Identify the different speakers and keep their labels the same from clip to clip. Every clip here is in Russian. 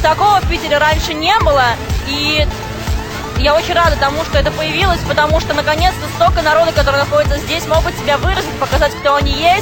Speaker 1: такого в Питере раньше не было, и я очень рада тому, что это появилось, потому что наконец-то столько народа, которые находятся здесь, могут себя выразить, показать, кто они есть.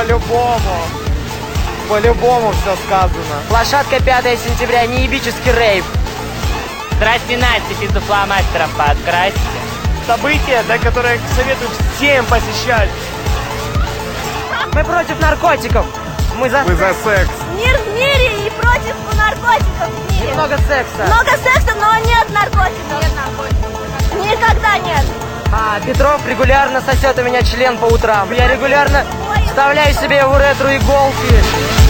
Speaker 2: По-любому все сказано.
Speaker 3: Лошадка 5 сентября, неебический рейв.
Speaker 4: Здрасте, Настя, пиздофломастером подкрасьте.
Speaker 2: Событие, да, которое советую всем посещать.
Speaker 3: Мы против наркотиков. Мы за
Speaker 2: секс.
Speaker 1: Мир в мире и против наркотиков в мире.
Speaker 3: много секса.
Speaker 1: Много секса, но нет наркотиков. Нет наркотиков. Никогда нет.
Speaker 3: А Петров регулярно сосет у меня член по утрам. Я регулярно вставляю себе в уретру иголки.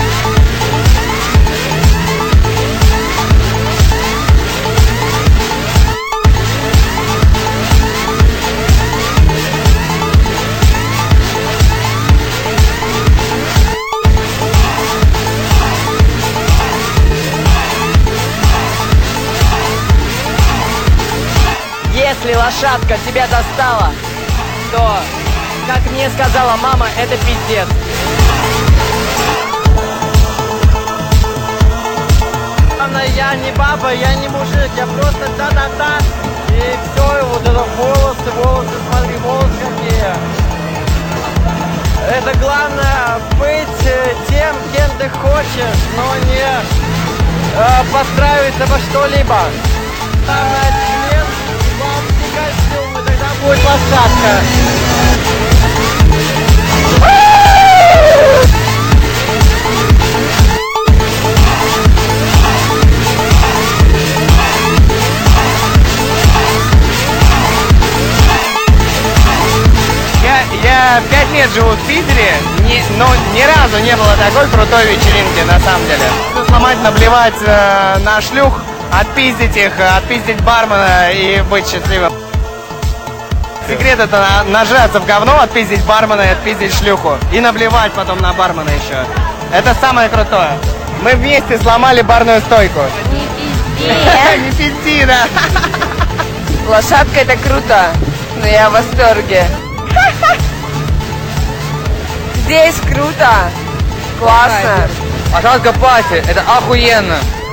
Speaker 3: Если лошадка тебя достала, то, как мне сказала мама, это пиздец.
Speaker 2: Я не баба, я не мужик, я просто та-та-та. И все, и вот это волосы, смотри, волосы какие. Это главное быть тем, кем ты хочешь, но не подстраиваться во что-либо. Член, бабский костюм, и тогда будет лошадка.
Speaker 4: Я 5 лет живу в Питере, но ни разу не было такой крутой вечеринки, на самом деле. Сломать, наблевать на шлюх, отпиздить их, отпиздить бармена и быть счастливым. Секрет — это нажраться в говно, отпиздить бармена и отпиздить шлюху. И наблевать потом на бармена еще. Это самое крутое. Мы вместе сломали барную стойку.
Speaker 1: Не пизди.
Speaker 4: Не пизди, да.
Speaker 3: Лошадка — это круто, но я в восторге. Здесь круто, классно.
Speaker 4: Лошадка пати, это охуенно.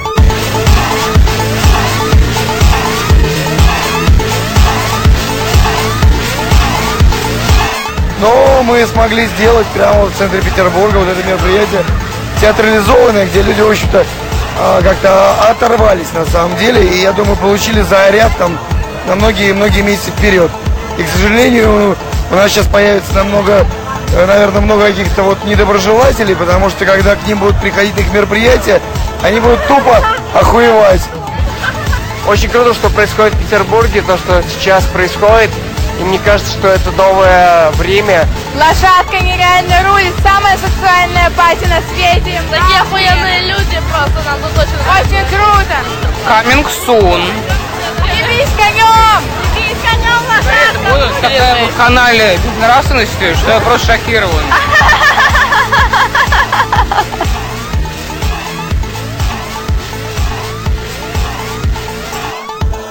Speaker 5: Но мы смогли сделать прямо в центре Петербурга вот это мероприятие театрализованное, где люди, в общем-то, как-то оторвались на самом деле. И я думаю, получили заряд там на многие месяцы вперед. И, к сожалению, у нас сейчас появится наверное, много каких-то вот недоброжелателей, потому что когда к ним будут приходить на их мероприятия, они будут тупо охуевать.
Speaker 2: Очень круто, что происходит в Петербурге, то, что сейчас происходит. И мне кажется, что это новое время.
Speaker 1: Лошадка нереально рулит, самая сексуальная пати на свете. Такие охуенные люди просто, нам тут очень круто.
Speaker 4: Coming soon.
Speaker 1: Ебись конем! Ебись конем, лошадка!
Speaker 4: Будут такая вот канале безнравственности, что я просто шокирован.